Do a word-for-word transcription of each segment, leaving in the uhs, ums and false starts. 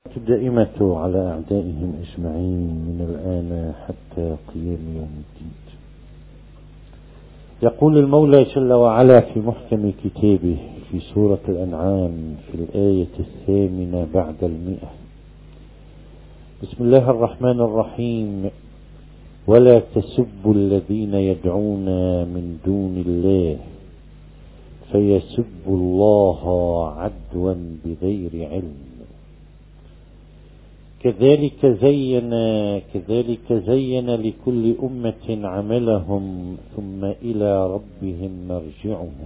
الدائمة على أعدائهم أجمعين من الآن حتى قيام يوم الدين. يقول المولى جل وعلا في محكم كتابه في سورة الأنعام في الآية الثامنة بعد المئة: بسم الله الرحمن الرحيم: ولا تسبوا الذين يدعون من دون الله فيسبوا الله عدوا بغير علم كذلك زين كذلك زين لكل أمة عملهم ثم إلى ربهم مرجعهم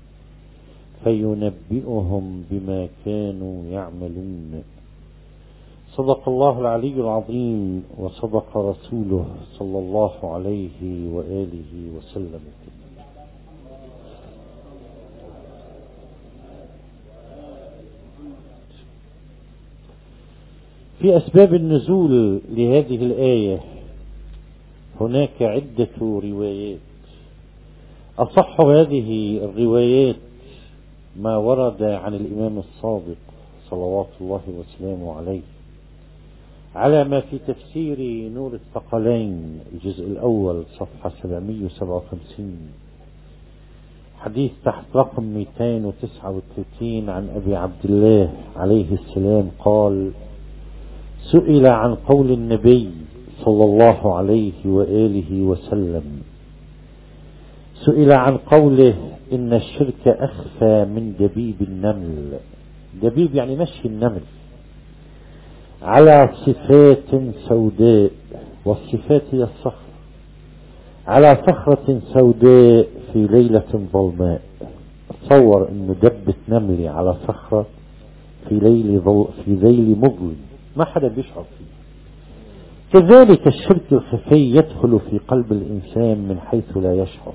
فينبئهم بما كانوا يعملون. صدق الله العلي العظيم وصدق رسوله صلى الله عليه وآله وسلم. في أسباب النزول لهذه الآية هناك عدة روايات. أصح هذه الروايات ما ورد عن الإمام الصادق صلوات الله وسلامه عليه على ما في تفسير نور الثقلين الجزء الأول صفحة سبعمئة وسبعة وخمسين، حديث تحت رقم مئتين وتسعة وثلاثين عن أبي عبد الله عليه السلام قال: سئل عن قول النبي صلى الله عليه وآله وسلم سئل عن قوله إن الشرك أخفى من دبيب النمل. دبيب يعني مشي النمل على صفات سوداء، والصفات هي الصخر، على صخرة سوداء في ليلة ظلماء. تصور إنه دبت نملي على صخرة في ليل ظل في ليل مظلم ما حدا بيشعر فيه. كذلك الشرك الخفي يدخل في قلب الإنسان من حيث لا يشعر.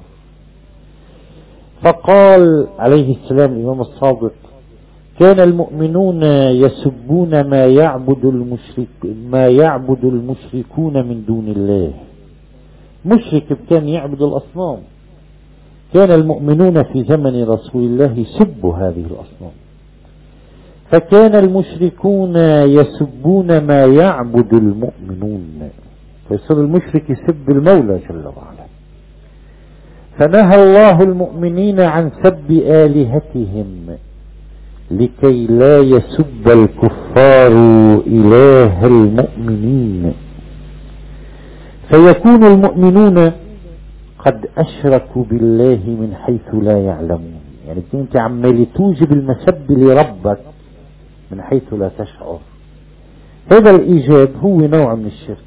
فقال عليه السلام الإمام الصادق: كان المؤمنون يسبون ما يعبد المشرك ما يعبد المشركون من دون الله. مشرك كان يعبد الأصنام، كان المؤمنون في زمن رسول الله يسبوا هذه الأصنام، فكان المشركون يسبون ما يعبد المؤمنون، فيصير المشرك يسب المولى جل وعلا. فنهى الله المؤمنين عن سب آلهتهم لكي لا يسب الكفار إله المؤمنين، فيكون المؤمنون قد أشركوا بالله من حيث لا يعلمون. يعني انت عمال توجب المسب لربك من حيث لا تشعر. هذا الإيجاب هو نوع من الشرك.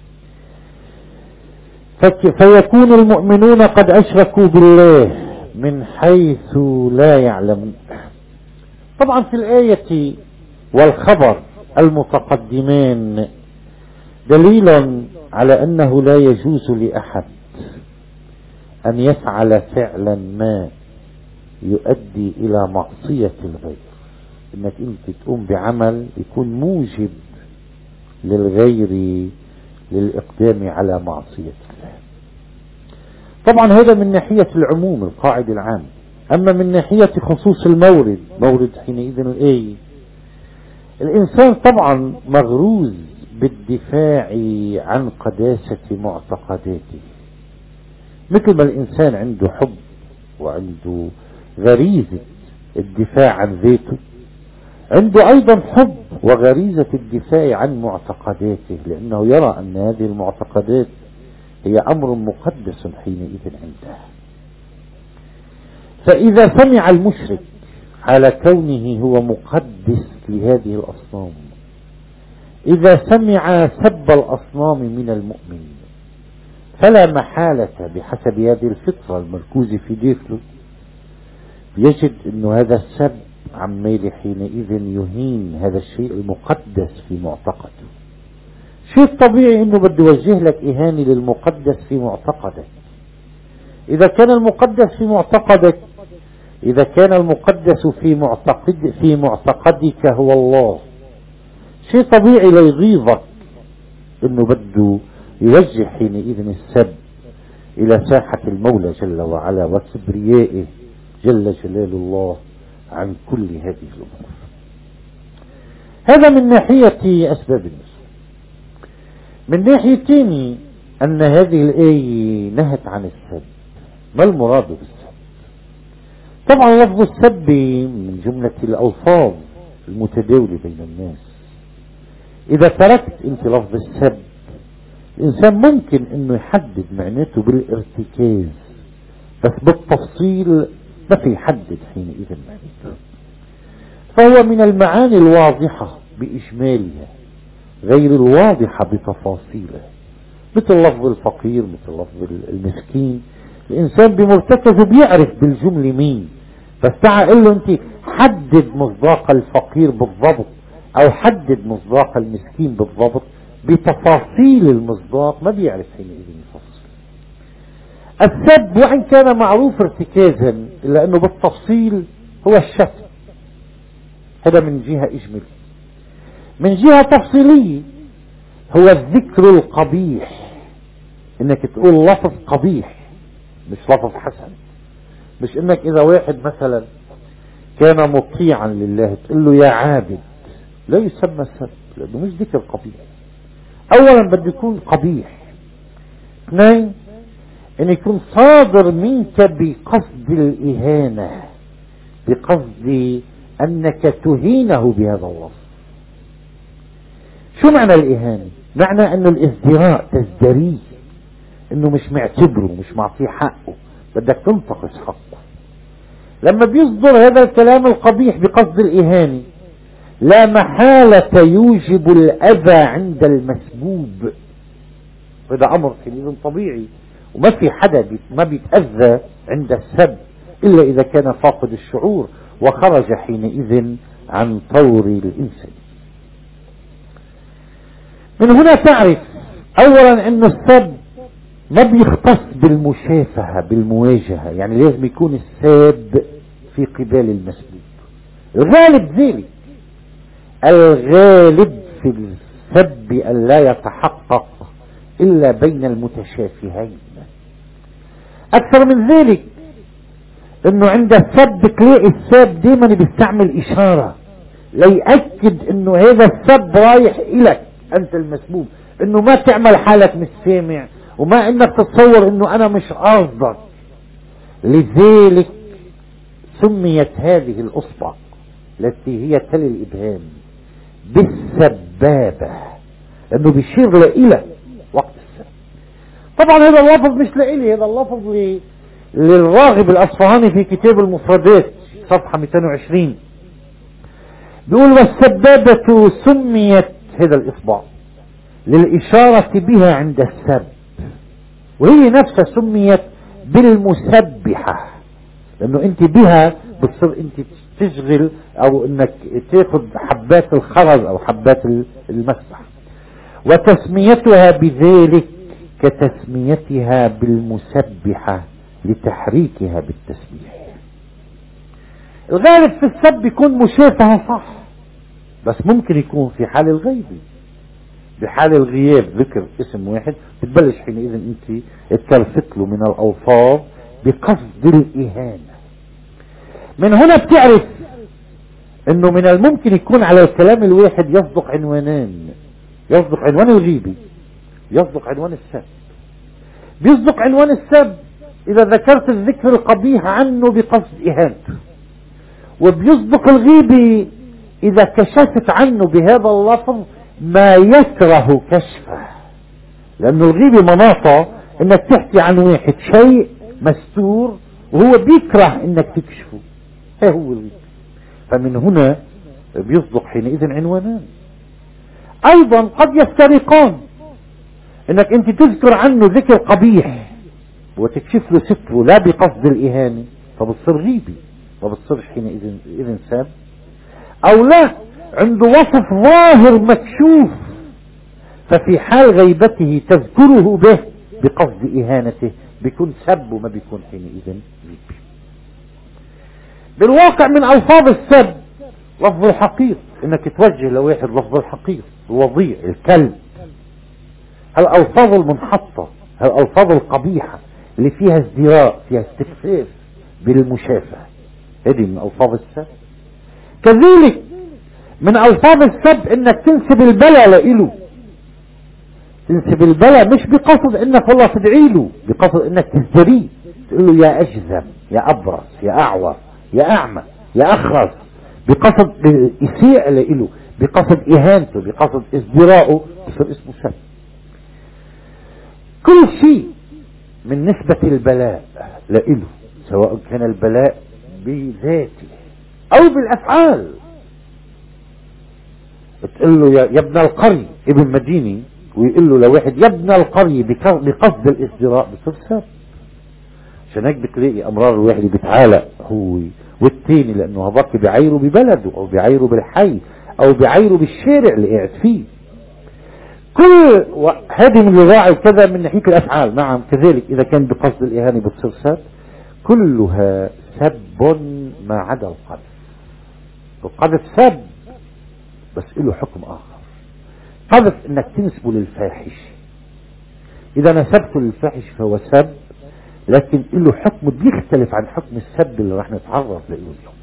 فيكون المؤمنون قد أشركوا بالله من حيث لا يعلمون. طبعا في الآية والخبر المتقدمان دليل على أنه لا يجوز لأحد أن يفعل فعلا ما يؤدي إلى معصية الغير، انك انت تقوم بعمل يكون موجب للغير للإقدام على معصية الله. طبعا هذا من ناحية العموم القاعدة العام. أما من ناحية خصوص المورد، مورد حينئذ الآية، الإنسان طبعا مغروز بالدفاع عن قداسة معتقداته، مثل ما الإنسان عنده حب وعنده غريزة الدفاع عن ذاته، عنده أيضا حب وغريزة الدفاع عن معتقداته، لأنه يرى أن هذه المعتقدات هي أمر مقدس حينئذ عنده. فإذا سمع المشرك على كونه هو مقدس لهذه الأصنام، إذا سمع سب الأصنام من المؤمن، فلا محالة بحسب هذه الفطرة المركوزة في داخله يجد أن هذا السب عمال حينئذ يهين هذا الشيء المقدس في معتقده. شيء طبيعي أنه بده يوجه لك إهانة للمقدس في معتقدك. إذا كان المقدس في معتقدك إذا كان المقدس في معتقد في معتقدك هو الله، شيء طبيعي ليغيظك أنه بده يوجه حينئذ السب إلى ساحة المولى جل وعلا وكبريائه جل جلال الله عن كل هذه الأمور. هذا من ناحية أسباب النزول. من ناحية تاني أن هذه الآية نهت عن السب. ما المراد بالسب؟ طبعا لفظ السب من جملة الألفاظ المتداولة بين الناس. إذا تركت أنت لفظ السب، الإنسان ممكن أنه يحدد معناته بالارتكاز، بس بالتفصيل ما في يحدد حينئذ معناته. فهو من المعاني الواضحة بإجمالها غير الواضحة بتفاصيلها، مثل لفظ الفقير، مثل لفظ المسكين. الإنسان بمرتكزه بيعرف بالجملة مين، بس تعال قل له أنت حدد مصداق الفقير بالضبط أو حدد مصداق المسكين بالضبط، بتفاصيل المصداق ما بيعرف حينئذ يفصل. السب وإن كان معروف ارتكازا إلا أنه بالتفصيل هو الشتم. هذا من جهة إجمالية. من جهة تفصيلية هو الذكر القبيح، انك تقول لفظ قبيح مش لفظ حسن. مش انك اذا واحد مثلا كان مطيعا لله تقول له يا عابد، لا يسمى سب لانه مش ذكر قبيح. اولا بده يكون قبيح. اثنين ان يكون صادر منك بقصد الاهانة، بقصد انك تهينه بهذا اللفظ. شو معنى الاهانة؟ معنى انه الازدراء تزدريه، انه مش معتبره، مش معطيه حقه، بدك تنتقص حقه. لما بيصدر هذا الكلام القبيح بقصد الاهانة لا محالة يوجب الاذى عند المسبوب. هذا امر حينئذ طبيعي، وما في حدا ما بيتأذى عند السب الا اذا كان فاقد الشعور وخرج حينئذ عن طور الانسان. من هنا تعرف اولا ان السب ما بيختص بالمشافهة بالمواجهة، يعني لازم يكون الساب في قبال المسبوب. الغالب ذلك، الغالب في السب أن لا يتحقق إلا بين المتشافهين. أكثر من ذلك أنه عند السب تلاقي الساب دائما بيستعمل إشارة ليأكد أنه هذا السب رايح إليك أنت المسبوب، أنه ما تعمل حالك مش سامع وما انك تتصور انه انا مش قاصدك. لذلك سميت هذه الاصبع التي هي تلي الابهام بالسبابة، لانه بيشير لإلك وقت السب. طبعا هذا اللفظ مش لإلي، هذا اللفظ للراغب الاصفهاني في كتاب المفردات صفحة مئتين وعشرين. بيقول والسبابة سميت هذا الاصبع للاشارة بها عند السب، وهي نفسها سميت بالمسبحة لانه انت بها بتصير انت تشغل او انك تاخذ حبات الخرز او حبات المسبح. وتسميتها بذلك كتسميتها بالمسبحة لتحريكها بالتسبيح. الغالب في السب يكون مشافهة صح، بس ممكن يكون في حال الغيب، بحال الغياب ذكر اسم واحد بتبلش حينئذ انت تكلفت له من الالفاظ بقصد الاهانة. من هنا بتعرف انه من الممكن يكون على الكلام الواحد يصدق عنوانان، يصدق عنوان الغيبي، يصدق عنوان السب. بيصدق عنوان السب اذا ذكرت الذكر القبيح عنه بقصد اهانته، وبيصدق الغيبي اذا كشفت عنه بهذا اللفظ ما يكره كشفه، لأنه الغيبة مناطة انك تحكي عن واحد شيء مستور وهو بيكره انك تكشفه، ها هو الغيبة. فمن هنا بيصدق حينئذ عنوانان. ايضا قد يفترقان، انك انت تذكر عنه ذكر قبيح وتكشف له ستره لا بقصد الاهانة فبتصير غيبي، فبتصير حينئذ اذن ساب. او لا، عنده وصف ظاهر مكشوف ففي حال غيبته تذكره به بقصد اهانته بيكون سب وما بيكون حينئذ غيبي. بالواقع من الفاظ السب لفظ الحقير، انك توجه لواحد لفظ الحقير، الوضيع، الكلب. الالفاظ المنحطة، الالفاظ القبيحة اللي فيها ازدراء، فيها استخفاف بالمشافهة، هذه من الفاظ السب. كذلك من ألفاظ السب إنك تنسب البلاء لإله، تنسب البلاء مش بقصد إنك والله تدعي له، بقصد إنك تزدريه، تقول له يا أجزم، يا أبرص، يا أعور، يا أعمى، يا أخرس، بقصد إسيء لإله، بقصد إهانته، بقصد ازدراءه، يصير اسمه سب. كل شيء من نسبة البلاء لإله، سواء كان البلاء بذاته أو بالأفعال. تقول له يا ابن القري، ابن مديني، ويقول له لواحد يا ابن القري بقصد الازدراء، بصير سب. عشان هيك بتلاقي أمرار الواحد بيتعالق هو والتاني، لأنه هذاك بيعايره ببلده أو بيعايره بالحي أو بيعايره بالشارع اللي قاعد فيه. كل هذه من الراعي كذا من ناحية الأفعال. نعم كذلك إذا كان بقصد الإهانة بتصير سب، كلها سب ما عدا القذف. القذف سب بس له حكم آخر. قذف إنك تنسبه للفاحش، إذا نسبته للفاحش فهو سب، لكن له حكم بيختلف عن حكم السب اللي راح نتعرض له اليوم.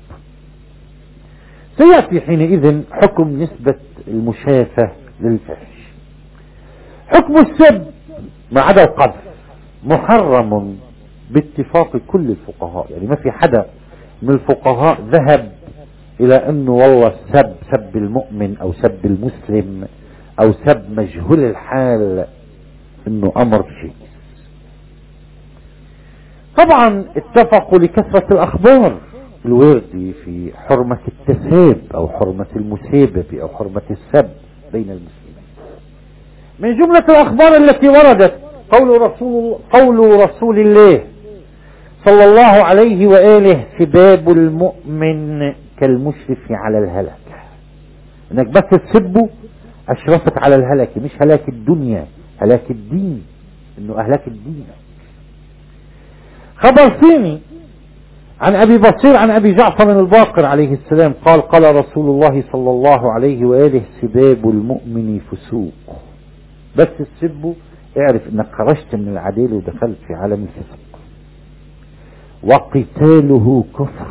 سيأتي حينئذ حكم نسبة المشافة للفاحش. حكم السب ما عدا القذف محرم باتفاق كل الفقهاء، يعني ما في حدا من الفقهاء ذهب إلى أنه والله السب سب المؤمن أو سب المسلم أو سب مجهول الحال أنه أمر شيء. طبعا اتفقوا لكثرة الأخبار الواردة في حرمة التساب أو حرمة المسابة أو حرمة السب بين المسلمين. من جملة الأخبار التي وردت قول رسول, قول رسول الله صلى الله عليه وآله سباب المؤمن كالمشرف على الهلكة، انك بس تسبه اشرفت على الهلكة، مش هلاك الدنيا، هلاك الدين، انه اهلك الدين. خبر ثاني عن ابي بصير عن ابي جعفر الباقر عليه السلام قال قال رسول الله صلى الله عليه وآله سباب المؤمن فسوق. بس تسبه اعرف انك خرجت من العدالة ودخلت في عالم الفسق. وقتاله كفر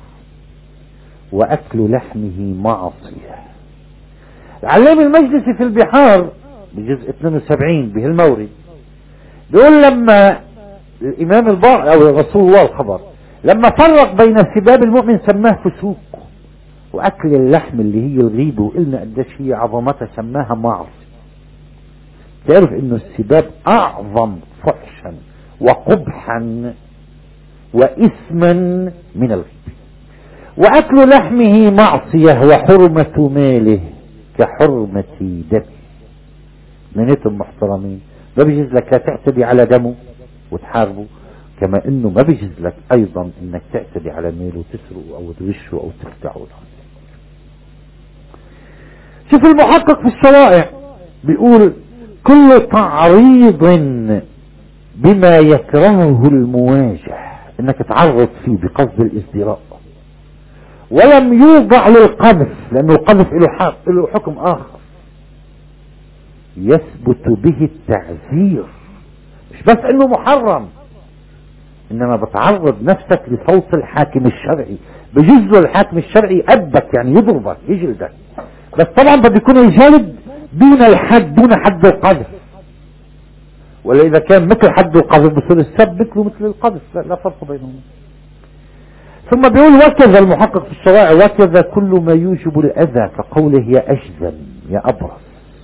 واكل لحمه معصية. العلامة المجلسي في البحار بجزء اثنين وسبعين بهالمورد بيقول لما الامام الباقر او رسول الله الخبر لما فرق بين سباب المؤمن سماه فسوق، واكل اللحم اللي هي الغيبة وقلنا قديش هي عظمتها سماها معصية. تعرف انه السباب اعظم فحشا وقبحا واثما من الغيبة. واكل لحمه معصية وحرمة ماله كحرمة دمه. منيتم محترمين، ما بيجوز لك لا تعتدي على دمه وتحاربه، كما انه ما بيجوز لك ايضا انك تعتدي على ماله وتسرقه او تغشه او تخدعه. شوف المحقق في الشرائع بيقول كل تعريض بما يكرهه المواجه، انك تعرض فيه بقصد الازدراء، ولم يوضع للقذف، لانه القذف له حكم اخر يثبت به التعذير. مش بس انه محرم، انما بتعرض نفسك لصوت الحاكم الشرعي. بجزء الحاكم الشرعي ابك يعني يضربك يجلدك، بس طبعا بده يكون الجلد دون الحد، دون حد القذف. ولا اذا كان مثل حد القذف بصير السب مثله مثل القذف، لا, لا فرق بينهم. ثم بيقول وكذا المحقق في الشرائع وكذا كل ما يوجب الاذى كقوله يا اجزم يا ابرص.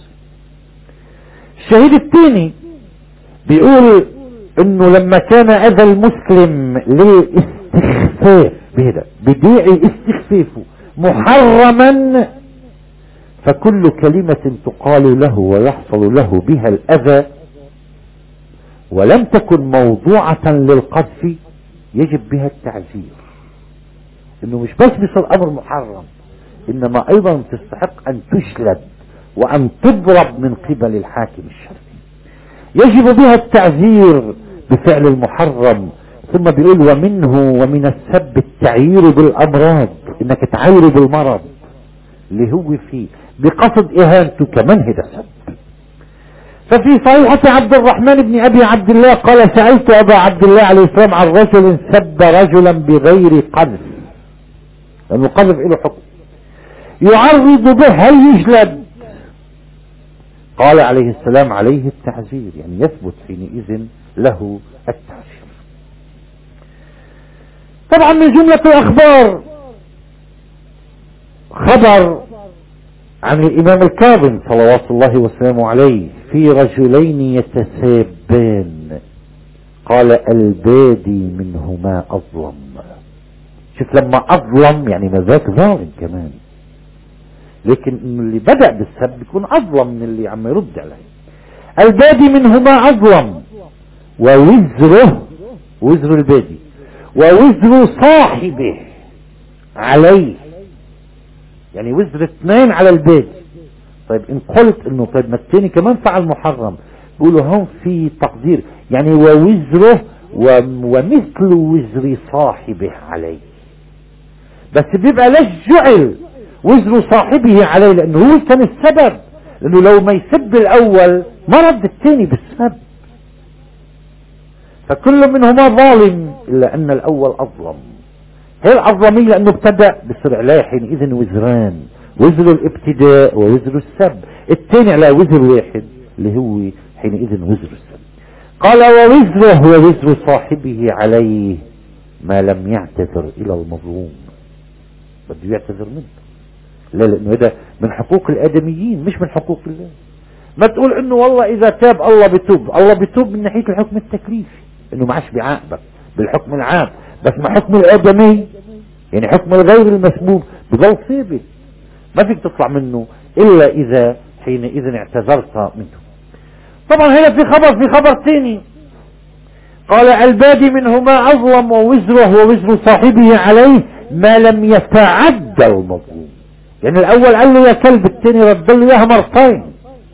الشهيد الثاني بيقول انه لما كان اذى المسلم للاستخفاف بهذا بداعي استخفافه محرما، فكل كلمة تقال له ويحصل له بها الاذى ولم تكن موضوعة للقذف يجب بها التعزير. انه مش بس بيصير امر محرم، انما ايضا تستحق ان تجلد وان تضرب من قبل الحاكم الشرعي. يجب بها التعزير بفعل المحرم. ثم بيقول ومنه ومن السب التعيير بالامراض، انك تعير بالمرض اللي هو فيه بقصد اهانته كمان هذا سب. ففي صحيحة عبد الرحمن بن ابي عبد الله قال سألت ابا عبد الله عليه السلام عن رجل سب رجلا بغير قذف، لانه القذف له حكم. يعرض به هل يجلد؟ قال عليه السلام عليه التعزير، يعني يثبت حينئذ له التعزير. طبعا من جملة الأخبار خبر عن الإمام الكاظم صلوات الله وسلامه عليه في رجلين يتسابان، قال البادي منهما أظلم. شوف لما أظلم يعني مذاك ظالم كمان، لكن اللي بدأ بالسب يكون أظلم من اللي عم يرد عليه. البادي منهما أظلم ووزره، وزر البادي ووزر صاحبه عليه، يعني وزر اثنين على البادي. طيب ان قلت انه طيب ما الثاني كمان فعل محرم، بيقولوا هون في تقدير يعني ووزره ومثل وزر صاحبه عليه، بس بيبقى ليش جعل وزر صاحبه عليه؟ لانه هو كان السبب، لانه لو ما يسب الاول ما رد الثاني بالسب، فكل منهما ظالم الا ان الاول اظلم. هي العظمية لانه ابتدأ بصير عليه حينئذ وزران، وزر الابتداء ووزر السب، الثاني على وزر واحد اللي هو حينئذ وزر السب. قال ووزره ووزر صاحبه عليه ما لم يعتذر الى المظلوم. بده يعتذر منه، لا لانه هذا من حقوق الادميين مش من حقوق الله. ما تقول انه والله اذا تاب الله بتوب، الله بتوب من ناحية الحكم التكليفي انه ما عادش بيعاقبك بالحكم العام، بس ما حكم الادمي يعني حكم الغير المسبوب بضل ثابت، ما فيك تطلع منه الا اذا حينئذ اعتذرت منه. طبعا هنا في خبر في خبر ثاني، قال البادي منهما اظلم ووزره ووزر صاحبه عليه ما لم يتعدى المظلوم. يعني الاول قال له يا كلب، الثاني رد له اياها مرتين.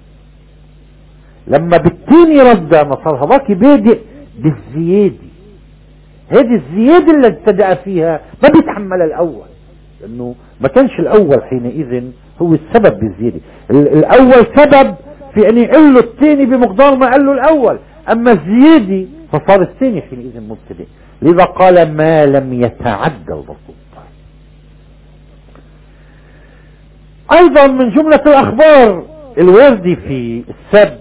لما بالثاني رد ما صار هذاك بادئ بالزياده، هذه الزيادة اللي ابتدأ فيها ما بيتحمل الأول، لأنه ما كانش الأول حينئذ هو السبب بالزيادة. الأول سبب في أن يقول له الثاني بمقدار ما قال له الأول، أما الزيادة فصار الثاني حينئذ مبتدئ. لذا قال ما لم يتعدى البسيط. أيضا من جملة الأخبار الواردة في السب،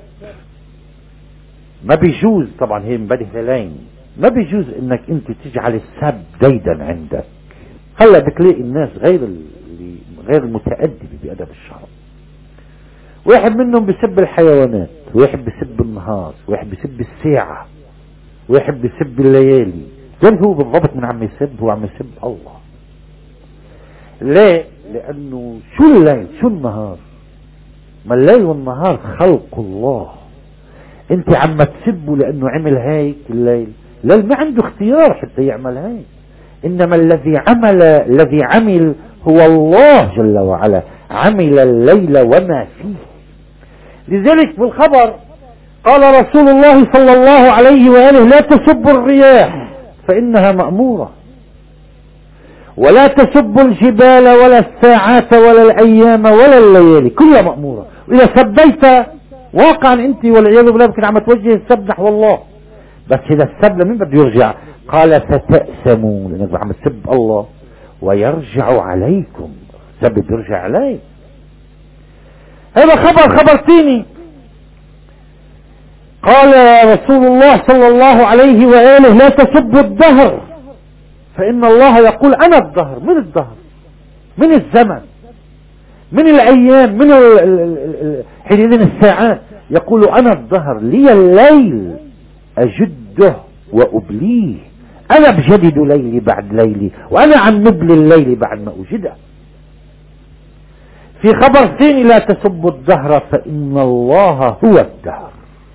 ما بيجوز طبعا هي مبادئ هلين، ما بيجوز انك انت تجعل السب ديدا عندك. هلا بتلاقي الناس غير اللي غير المتأدبة بأدب الشرع، واحد منهم بيسب الحيوانات، واحد بيسب النهار، واحد بيسب الساعة، واحد بيسب الليالي. دول هو بالضبط من عم يسب، هو عم يسب الله. ليه؟ لأنه شو الليل شو النهار؟ ما الليل والنهار خلق الله، انت عم تسبه لأنه عمل هيك الليل، الليل ما عنده اختيار حتى يعمل هيك، إنما الذي عمل الذي عمل هو الله جل وعلا، عمل الليل وما فيه. لذلك في الخبر قال رسول الله صلى الله عليه وآله لا تسبوا الرياح فإنها مأمورة، ولا تسبوا الجبال ولا الساعات ولا الأيام ولا الليالي، كلها مأمورة. وإذا سبيت واقعا أنت والعياذ بالله يمكن عم توجه السب نحو الله، بس إذا السب لمين بده يرجع؟ قال فتأسموا، لأنك عم تسب الله ويرجع عليكم، سب بيرجع عليك. هذا خبر خبر ثاني، قال رسول الله صلى الله عليه وآله لا تسبوا الدهر فإن الله يقول أنا الدهر. من الدهر؟ من الزمن، من الأيام، من حينئذ الساعات. يقول أنا الدهر لي الليل أجده وأبليه، أنا بجدد ليلي بعد ليلي، وأنا عم نبلي الليل بعد ما أجده. في خبر ثاني لا تسبوا الدهر فإن الله هو الدهر،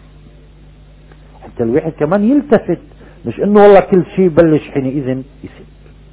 حتى الواحد كمان يلتفت، مش انه والله كل شيء بلش حينئذ يسب.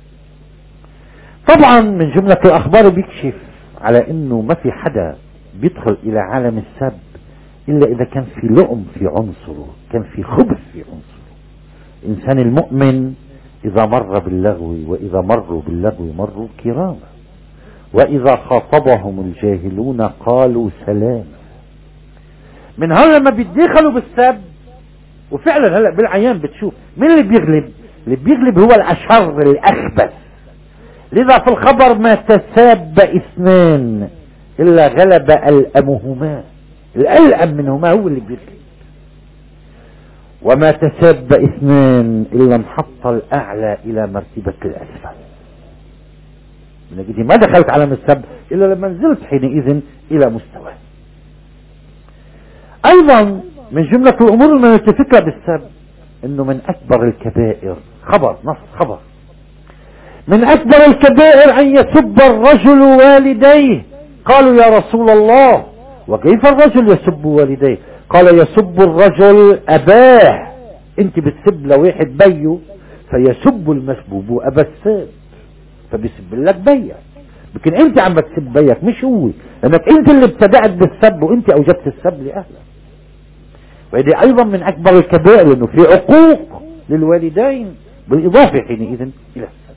طبعا من جملة الاخبار بيكشف على انه ما في حدا بيدخل الى عالم السب الا اذا كان في لؤم في عنصره، كان في خبث في عنصره. الانسان المؤمن اذا مر باللغو واذا مروا باللغو مروا كراما، واذا خاطبهم الجاهلون قالوا سلام. من هون لما بيتدخلوا بالسب، وفعلا هلا بالعيان بتشوف مين اللي بيغلب. اللي بيغلب هو الاشر الاخبث، لذا في الخبر ما تساب اثنان إلا غلب ألأمهما، الألأم منهما هو اللي بيركب. وما تساب اثنان إلا انحط الأعلى إلى مرتبة الأسفل. ما دخلت على السب إلا لما نزلت حينئذ إلى مستوى. أيضا من جملة الأمور المتفقة بالسب إنه من أكبر الكبائر، خبر نص خبر، من أكبر الكبائر أن يسب الرجل والديه. قالوا يا رسول الله وكيف الرجل يسب والديه؟ قال يسب الرجل أباه. أنت بتسب لواحد بيه فيسب المسبوب أبا الساب، فبيسب لك بيك، لكن أنت عم بتسب بيك مش هو، لأنك أنت اللي ابتدأت بالسب وأنت أوجبت السب لأهلك. وهذه أيضا من أكبر الكبائر، لأنه في عقوق للوالدين بالإضافة حينئذ إلى السب.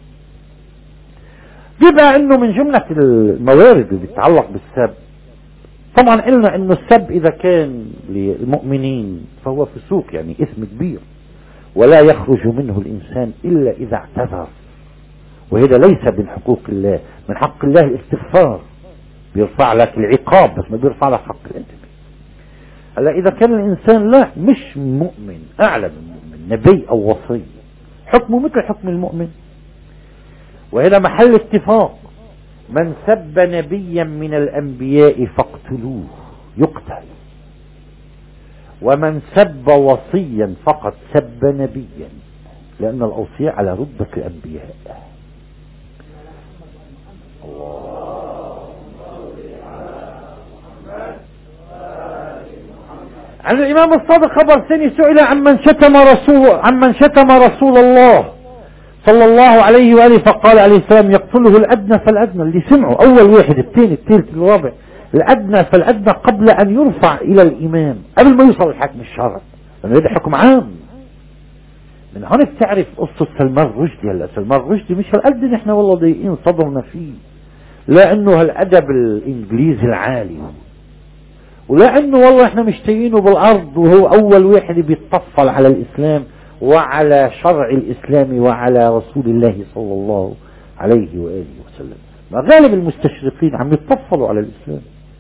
بما أنه من جملة الموارد اللي بتتعلق بالسب، طبعا قلنا أنه السب إذا كان للمؤمنين فهو فسوق، يعني إثم كبير، ولا يخرج منه الإنسان إلا إذا اعتذر، وهذا ليس من حقوق الله. من حق الله الاستغفار، بيرفع لك العقاب بس ما بيرفع لك حق الانتباه. هلا إذا كان الإنسان لا مش مؤمن، أعلى من مؤمن، نبي أو وصي، حكمه مثل حكم المؤمن، وهذا محل اتفاق. من سب نبيا من الأنبياء فاقتلوه، يقتل. ومن سب وصيا فقد سب نبيا، لأن الأوصياء على رتبة الأنبياء. عن الإمام الصادق خبر ثاني، سئل عمن شتم رسول عمن شتم رسول الله صلى الله عليه وآله، فقال عليه السلام يقتله الأدنى فالأدنى. اللي سمعوا أول واحد، الثاني، الثالث، الرابع، الأدنى فالأدنى قبل أن يرفع إلى الإمام، قبل ما يوصل الحكم الشرعي، لأنه هذا حكم عام. من هون بتعرف قصة سلمان رشدي. هلا سلمان رشدي مش هالقد نحن والله ضايقين صدرنا فيه، لأنه هالأدب الإنجليزي العالي، ولأنه والله احنا مشتاقينه بالأرض، وهو أول واحد بيتطفل على الإسلام وعلى شرع الإسلام وعلى رسول الله صلى الله عليه وآله وسلم. ما غالب المستشرقين عم يتطفلوا على الإسلام،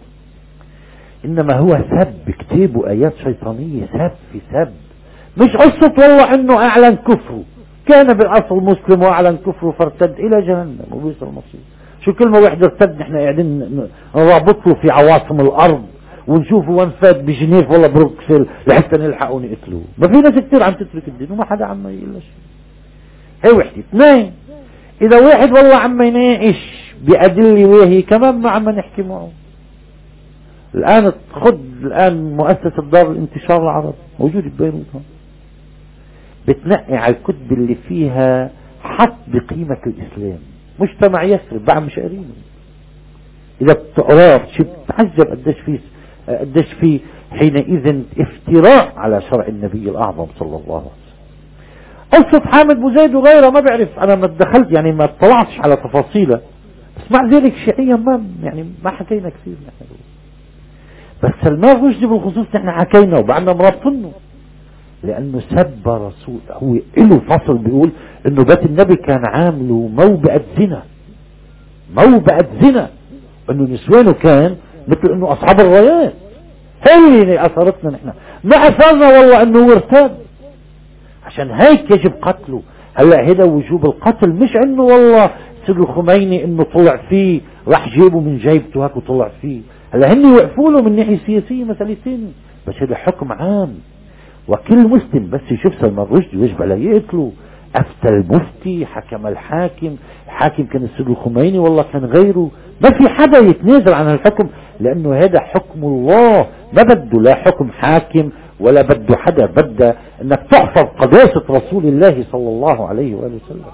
إنما هو سب كتاب وآيات شيطانية، سب في سب، مش قصة والله إنه أعلن كفره، كان بالأصل مسلم وأعلن كفره فارتد إلى جهنم وبئس المصير. شو كلمة واحدة ارتد نحن قاعدين نرابطه في عواصم الأرض ونشوفه وين فات بجنيف والله بروكسل لحتى نلحقه ونقتلوه. ما في ناس كتير عم تترك الدين وما حدا عم يقول شيء. هي وحدة. اثنين، إذا واحد والله عم يناقش بأدلة وهي كمان ما عم نحكي معه. الآن خد الآن مؤسسة دار الانتشار العربي موجودة ببيروت، بتنقي على الكتب اللي فيها حط بقيمة الإسلام، مجتمع يسرب بعد مش قريب. إذا بتقراه شو بتعجب قديش فيه قديش فيه حينئذ افتراء على شرع النبي الأعظم صلى الله عليه وسلم. قصة حامد بوزيد وغيره ما بعرف، أنا ما دخلت يعني ما اطلعتش على تفاصيله، بس مع ذلك شيعيا ما يعني ما حكينا كثير نحن. بس سلمان رشدي بالخصوص نحن حكينا وبعدنا مرابطنه، لأنه سب رسول. هو له فصل بيقول إنه بيت النبي كان عامله موبئة زنا، موبئة زنا، إنه نسوانه كان مثل إنه أصحاب الرايات. هي اللي أثرتنا نحن، ما أثرنا والله إنه ارتد، عشان هيك يجب قتله. هلا هذا وجوب القتل مش إنه والله سيد الخميني إنه طلع فيه راح جيبه من جيبته هيك وطلع فيه. هلا هن يوقفوا له من ناحية سياسية مسألتين، بس هذا حكم عام، وكل مسلم بس يشوف سلمان رشدي يجب عليه يقتله. أفتى المفتي، حكم الحاكم، الحاكم كان السيد الخميني والله كان غيره، ما في حدا يتنازل عن الحكم، لأنه هذا حكم الله، ما بده لا حكم حاكم ولا بده حدا، بده أنك تحفظ قداسة رسول الله صلى الله عليه وآله وسلم.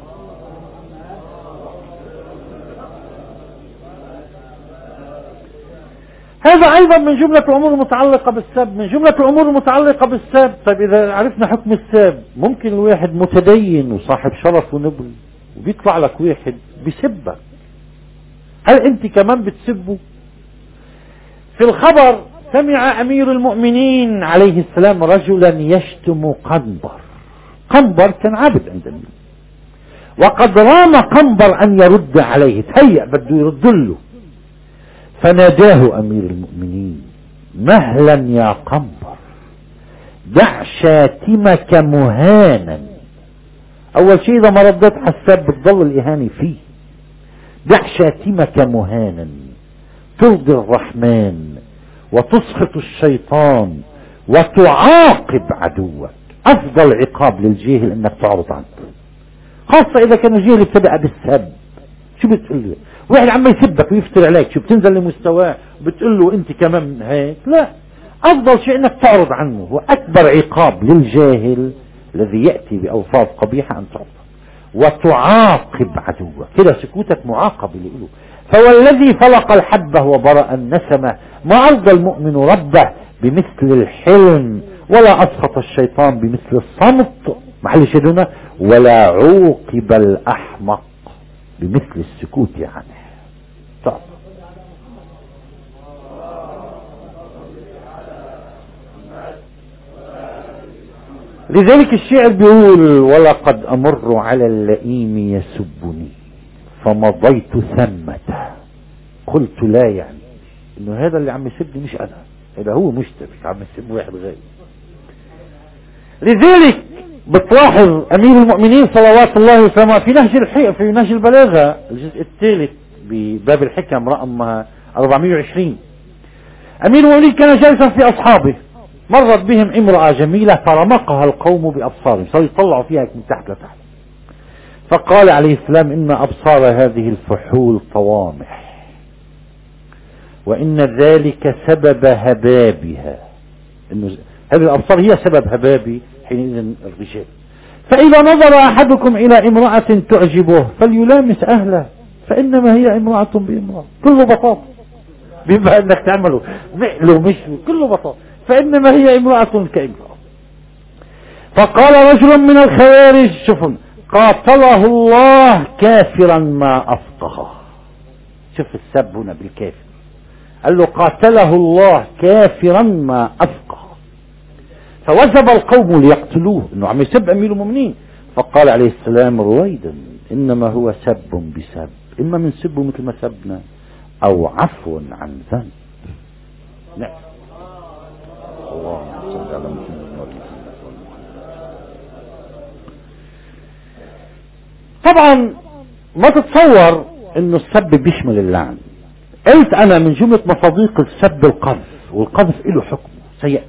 هذا أيضا من جملة الأمور المتعلقة بالسب. من جملة الأمور المتعلقة بالسب، طيب إذا عرفنا حكم السب، ممكن الواحد متدين وصاحب شرف ونبل وبيطلع لك واحد بيسبك، هل أنت كمان بتسبه؟ في الخبر سمع أمير المؤمنين عليه السلام رجلا يشتم قنبر. قنبر كان عابد عند النبي، وقد رام قنبر أن يرد عليه، تهيأ بده يرد له، فناداه أمير المؤمنين: مهلا يا قنبر، دع شاتمك مهانا. أول شيء إذا ما ردت على السب بتضل الإهانة فيه. دع شاتمك مهانا ترضي الرحمن وتسخط الشيطان وتعاقب عدوك. أفضل عقاب للجاهل أنك تعرض عنه، خاصة إذا كان الجاهل ابتدأ بالسب. شو بتقول له؟ واحد عم يسبك ويفتر عليك، شو بتنزل لمستواه وبتقول له أنت كمان هيك؟ لا، أفضل شيء أنك تعرض عنه. وأكبر عقاب للجاهل الذي يأتي بألفاظ قبيحة أن تعرض وتعاقب عدوك، كده سكوتك معاقب له. فوالذي فلق الحبة وبرأ النسمة ما أرضى المؤمن ربه بمثل الحلم، ولا أسخط الشيطان بمثل الصمت، محل شدنا، ولا عوقب الأحمق بمثل السكوت عنه. طب. لذلك الشعر بيقول: ولقد أمر على اللئيم يسبني فمضيت ثمة قلت لا يعني انه هذا اللي عم يسبني مش انا، هذا هو مشتبك عم يسب واحد غير. لذلك بتلاحظ امير المؤمنين صلوات الله وسلامه في نهج الحق في نهج البلاغه الجزء الثالث بباب الحكم رقم أربعمائة وعشرين، امير المؤمنين كان جالسا في اصحابه، مرت بهم امرأة جميلة فرمقها القوم بأبصارهم، صاروا يطلعوا فيها من تحت لتحت، فقال عليه السلام: إن أبصار هذه الفحول طوامح، وإن ذلك سبب هبابها، إنه هذه الأبصار هي سبب هباب حينئذ الرجال، فإذا نظر أحدكم إلى امرأة تعجبه فليلامس أهله فإنما هي امرأة بامرأة. كله بساطة، بما أنك تعمله مقله مش كله بساطة، فإنما هي امرأة كامرأة. فقال رجل من الخوارج: شوفوا، قاتله الله كافرا ما أفقه. شوف السب هنا بالكافر، قال له قاتله الله كافرا ما أفقه. فوجب القوم ليقتلوه، انه عم يسب امير المؤمنين، فقال عليه السلام: رويدا، انما هو سب بسب، اما من سبه مثل ما سبنا او عفو عن ذنب. نعم. اللهم صل على محمد. طبعا ما تتصور انه السب بيشمل اللعن. قلت انا من جملة مصادق السب القذف، والقذف له حكم سيأتي.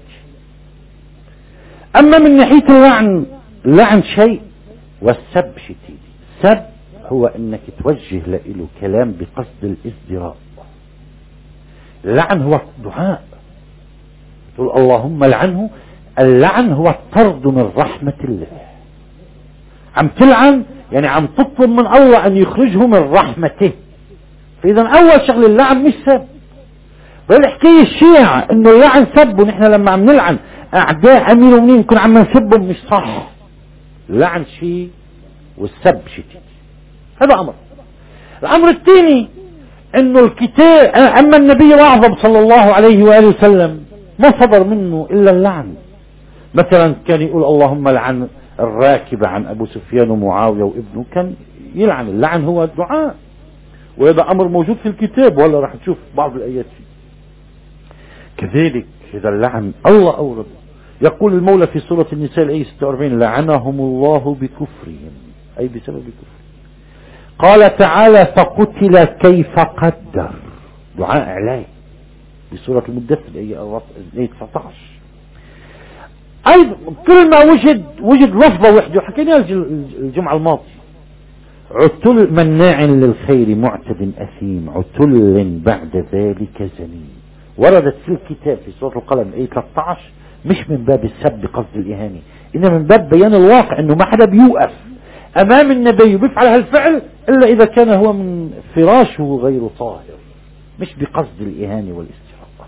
اما من ناحية اللعن، اللعن شيء والسب شيء. السب هو انك توجه له كلام بقصد الازدراء. اللعن هو الدعاء، تقول اللهم لعنه. اللعن هو الطرد من رحمة الله. عم تلعن يعني عم تطلب من الله ان يخرجه من رحمته. فاذا اول شغله اللعن مش سب. بالحكاية الشيعة انه اللعن سب، ونحن لما عم نلعن اعداء امير المؤمنين نكون عم نسبهم، مش صح. اللعن شيء والسب شيء. هذا امر. الامر الثاني انه الكتاب، اما النبي الاعظم صلى الله عليه واله وسلم ما صدر منه الا اللعن. مثلا كان يقول اللهم لعن الراكب عن ابو سفيان ومعاويه وابنه، كان يلعن. اللعن هو الدعاء، وهذا امر موجود في الكتاب، ولا راح تشوف بعض الايات فيه. كذلك اذا اللعن الله اورد، يقول المولى في سوره النساء الايه ستة وأربعين: لعنهم الله بكفرهم، اي بسبب كفرهم. قال تعالى: فقتل كيف قدر، دعاء اعلان بسوره المدثر الايه تسعة عشر. ايضا كل ما وجد وجد لفظه وحده، حكينا الجمعه الماضيه: عتل مناع للخير معتد اثيم عتل بعد ذلك زنيم. وردت في الكتاب في سوره القلم ايه ثلاثة عشر، مش من باب السب بقصد الاهانه، انما من باب بيان الواقع، انه ما حدا بيوقف امام النبي وبيفعل هالفعل الا اذا كان هو من فراشه غير طاهر، مش بقصد الاهانه والاستحقاق.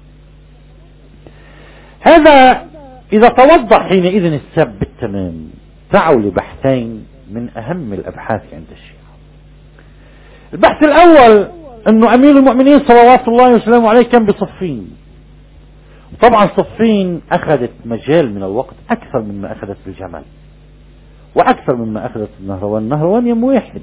هذا اذا توضح حينئذ السب بالتمام. دعوا لبحثين من اهم الابحاث عند الشيعة. البحث الاول انه امير المؤمنين صلوات الله وسلامه عليه كان بصفين. طبعا صفين اخذت مجال من الوقت اكثر مما اخذت بالجمال، وأكثر مما أخذت النهروان. النهروان يم واحد.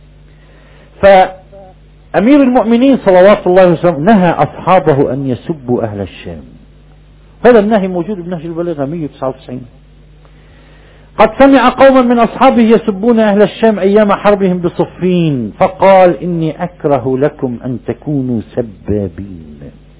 فأمير المؤمنين صلوات الله وسلامه نهى أصحابه أن يسبوا أهل الشام. هذا النهي موجود بنهج البلاغة مئة وتسعة وتسعين. قد سمع قوما من أصحابه يسبون أهل الشام أيام حربهم بصفين، فقال إني أكره لكم أن تكونوا سبابين،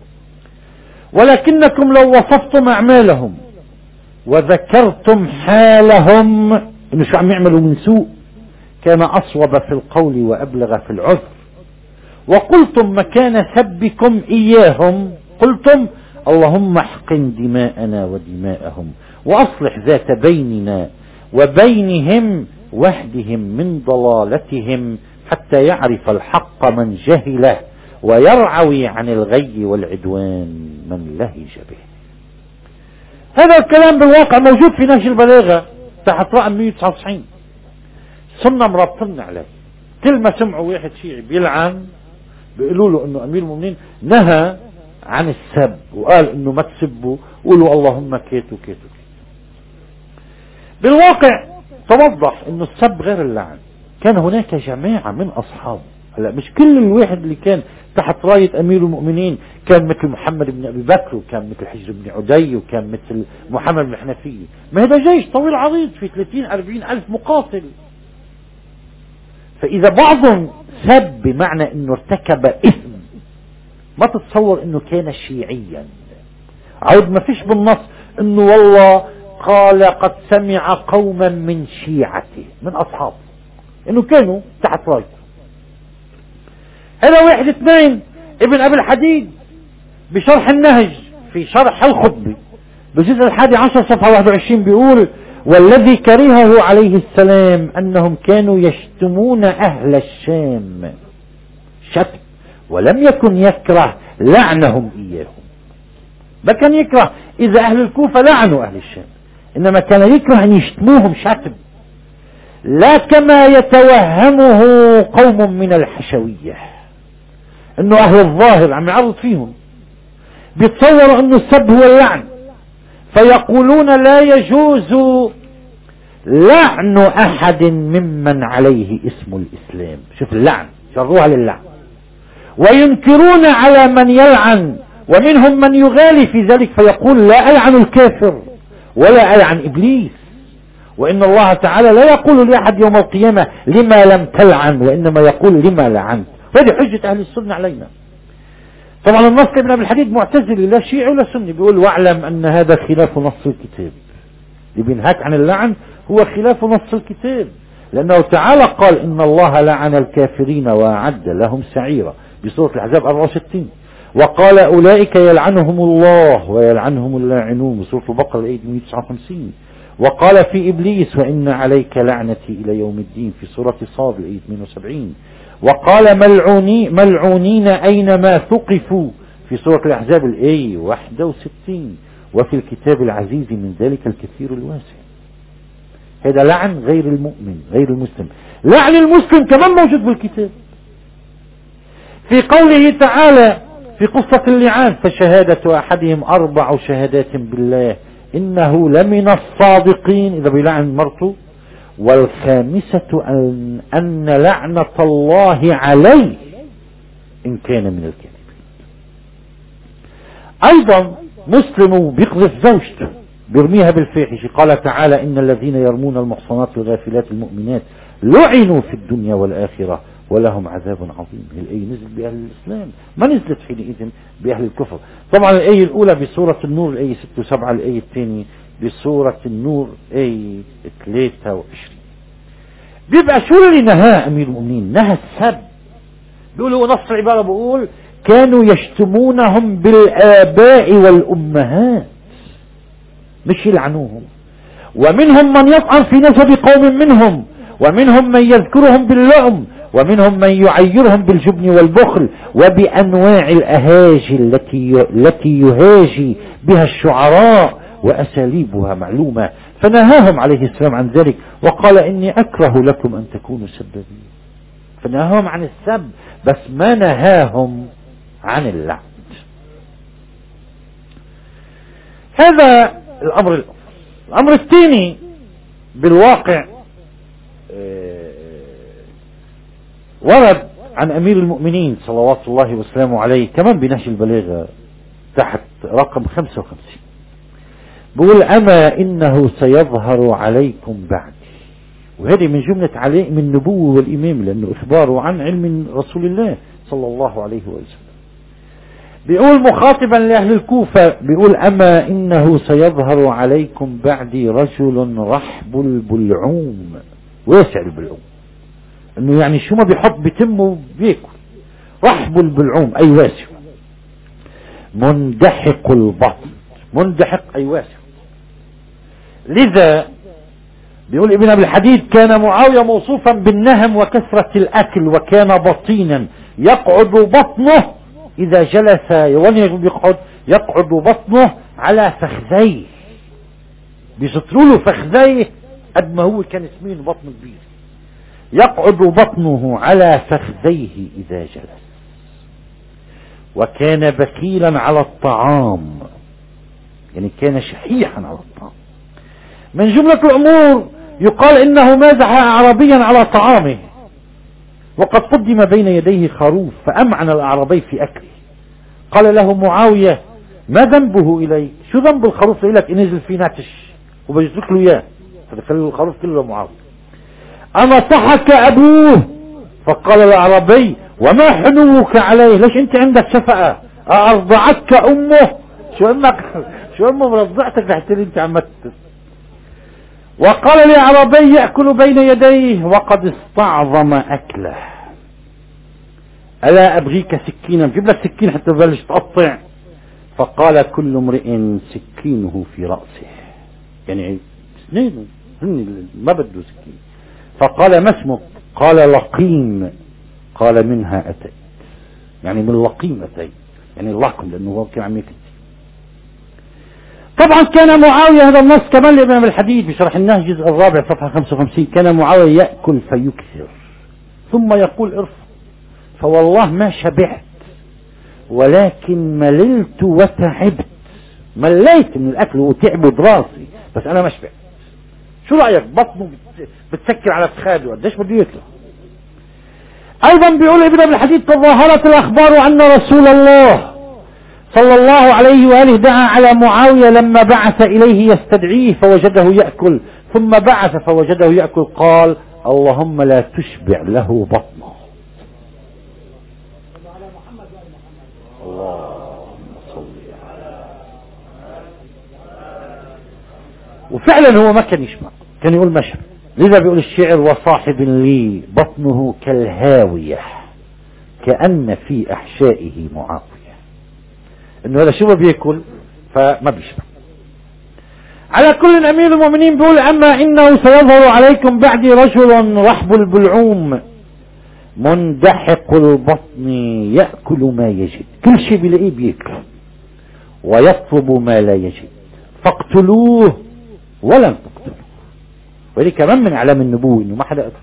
ولكنكم لو وصفتم أعمالهم وذكرتم حالهم إنه شو عم يعملوا من سوء كان أصوب في القول وأبلغ في العذر، وقلتم مكان سبكم إياهم قلتم اللهم احقن دماءنا ودماءهم وأصلح ذات بيننا وبينهم واهدهم من ضلالتهم حتى يعرف الحق من جهله ويرعوي عن الغي والعدوان من لهج به. هذا الكلام بالواقع موجود في نهج البلاغة تحت رقم مئة وتسعة وتسعين. صرنا مرابطين عليه. كل ما سمعوا واحد شيعي بيلعن بيقولوا له انه امير المؤمنين نهى عن السب وقال انه ما تسبوا، قولوا اللهم كيت وكيت وكيت. بالواقع توضح انه السب غير اللعن. كان هناك جماعة من اصحابه، هلا مش كل الواحد اللي كان تحت راية امير المؤمنين كان مثل محمد بن ابي بكر، وكان مثل حجر بن عدي، وكان مثل محمد بن الحنفية. ما هذا جيش طويل عريض في ثلاثين أربعين ألف مقاتل. فاذا بعضهم سب بمعنى انه ارتكب اثم، ما تتصور انه كان شيعيا. عود ما فيش بالنص انه والله قال قد سمع قوما من شيعته من اصحابه انه كانوا تحت رايته. هذا واحد. اثنين، ابن ابي الحديد بشرح النهج في شرح الخطبة بالجزء الحادي عشر صفحة واحد وعشرين بيقول والذي كرهه عليه السلام انهم كانوا يشتمون اهل الشام شتم، ولم يكن يكره لعنهم اياهم. ما كان يكره اذا اهل الكوفة لعنوا اهل الشام، انما كان يكره ان يشتموهم شتم، لا كما يتوهمه قوم من الحشوية انه اهل الظاهر عم يعرض فيهم بيتصوروا انه السب هو اللعن، فيقولون لا يجوز لعن احد ممن عليه اسم الاسلام. شوف اللعن شروها للعن. وينكرون على من يلعن، ومنهم من يغالي في ذلك فيقول لا ألعن الكافر ولا ألعن إبليس، وإن الله تعالى لا يقول لأحد يوم القيامة لما لم تلعن، وإنما يقول لما لعنت. هذه حجة أهل السنة علينا. طبعا النص ابن ابي الحديد معتزلي لا شيعي ولا سني، بيقول واعلم أن هذا خلاف نص الكتاب. اللي بينهاك عن اللعن هو خلاف نص الكتاب، لأنه تعالى قال إن الله لعن الكافرين وأعد لهم سعيرا بسورة الأحزاب أربعة وستين، وقال أولئك يلعنهم الله ويلعنهم اللاعنون بسورة البقرة الآية مئة وتسعة وخمسين، وقال في إبليس وإن عليك لعنتي إلى يوم الدين في سورة صاد الآية ثمانية وسبعين، وقال ملعوني ملعونين أينما ثقفوا في سورة الأحزاب الآية واحد وستين، وفي الكتاب العزيز من ذلك الكثير الواسع. هذا لعن غير المؤمن غير المسلم. لعن المسلم كمان موجود بالكتاب في قوله تعالى في قصة اللعان فشهادة أحدهم أربع شهادات بالله إنه لمن الصادقين إذا بيلعن مرته، والخامسة أن, أن لعنة الله عليه إن كان من الكاذبين. أيضا مسلم بيقذف زوجته بيرميها بالفاحشة، قال تعالى إن الذين يرمون المحصنات الغافلات المؤمنات لعنوا في الدنيا والآخرة ولهم عذاب عظيم. الآية نزلت بأهل الإسلام، ما نزلت حينئذ بأهل الكفر. طبعا الآية الأولى بسورة النور الآية ستة وسبعة، الآية الثانية بسورة النور آية ثلاثة وعشرين. بيبقى شو اللي نهى أمير المؤمنين؟ نهى السب. بيقولوا نص العبارة بيقول كانوا يشتمونهم بالآباء والأمهات مش يلعنوهم، ومنهم من يطعن في نسب قوم منهم، ومنهم من يذكرهم باللؤم، ومنهم من يعيرهم بالجبن والبخل وبأنواع الأهاجي التي التي يهاجي بها الشعراء وأساليبها معلومة، فنهاهم عليه السلام عن ذلك وقال إني أكره لكم أن تكونوا سبابين. فنهاهم عن السب بس ما نهاهم عن اللعن. هذا الأمر الأول. الأمر الثاني بالواقع ورد عن أمير المؤمنين صلوات الله وسلامه عليه كمان بنهج البلاغة تحت رقم خمسة وخمسين، بقول أما إنه سيظهر عليكم بعد، وهذه من جملة عليه من النبوة والإمام، لأنه إخباره عن علم رسول الله صلى الله عليه وسلم. بيقول مخاطبا لأهل الكوفة، بيقول أما إنه سيظهر عليكم بعدي رجل رحب البلعوم، واسع البلعوم، إنه يعني شو ما بيحط بتمه بياكل، رحب البلعوم أي واسع، مندحق البطن، مندحق أي واسع. لذا بيقول ابن أبي الحديد كان معاوية موصوفا بالنهم وكثرة الأكل، وكان بطينا يقعد بطنه إذا جلس، وين يقعد؟ يقعد بطنه على فخذيه، بيسطروا له فخذيه قد ما هو كان سمين بطن كبير، يقعد بطنه على فخذيه إذا جلس. وكان بكيلا على الطعام، يعني كان شحيحا على الطعام. من جملة الأمور يقال إنه مازح أعرابيا على طعامه، وقد قدم بين يديه خروف فأمعن الأعرابي في أكله. قال له معاوية ما ذنبه إليك؟ شو ذنب الخروف إليك إن نزل فيه ناتش وبيجزك له إياه؟ فدخل الخروف كله معاوية. أنصحك أبوه؟ فقال الأعرابي وما حنوك عليه؟ ليش أنت عندك شفقة؟ أرضعتك أمه؟ شو أمك شو أمه مرضعتك لحتى أنت عم تت. وقال لأعرابي يأكل بين يديه وقد استعظم أكله ألا أبغيك سكينا؟ جيب لك سكين حتى تبلش تقطع. فقال كل امرئ سكينه في رأسه، يعني سنينه ما بده سكين. فقال ما اسمك؟ قال لقيم. قال منها أتيت، يعني من لقيم أتيت، يعني اللقم، لأنه هو كان عم يكتب. طبعا كان معاوية، هذا النص كمان لابن أبي الحديد بشرح النهج الجزء الرابع صفحة خمسة وخمسين، كان معاوية يأكل فيكثر ثم يقول ارفض، فوالله ما شبعت ولكن مللت وتعبت، مليت من الأكل وتعب راسي بس أنا ما شبعت. شو رأيك؟ بطنه بتسكر على فخاده، قديش بده ياكل. أيضا بيقول ابن أبي الحديد تظاهرت الأخبار أن رسول الله صلى الله عليه وآله دعا على معاوية لما بعث إليه يستدعيه فوجده يأكل، ثم بعث فوجده يأكل قال اللهم لا تشبع له بطنه. اللهم صل على. وفعلا هو ما كان يشبع، كان يقول ما شبع. لذا بيقول الشعر وصاحب لي بطنه كالهاوية كأن في أحشائه معاوية، انه هذا شو بياكل فما بيشبع. على كل امير المؤمنين بيقول اما انه سيظهر عليكم بعدي رجل رحب البلعوم مندحق البطن يأكل ما يجد، كل شيء بيلاقيه بياكل، ويطلب ما لا يجد، فاقتلوه ولن تقتلوه. وهذه كمان من علام النبوة انه ما حدا قتل.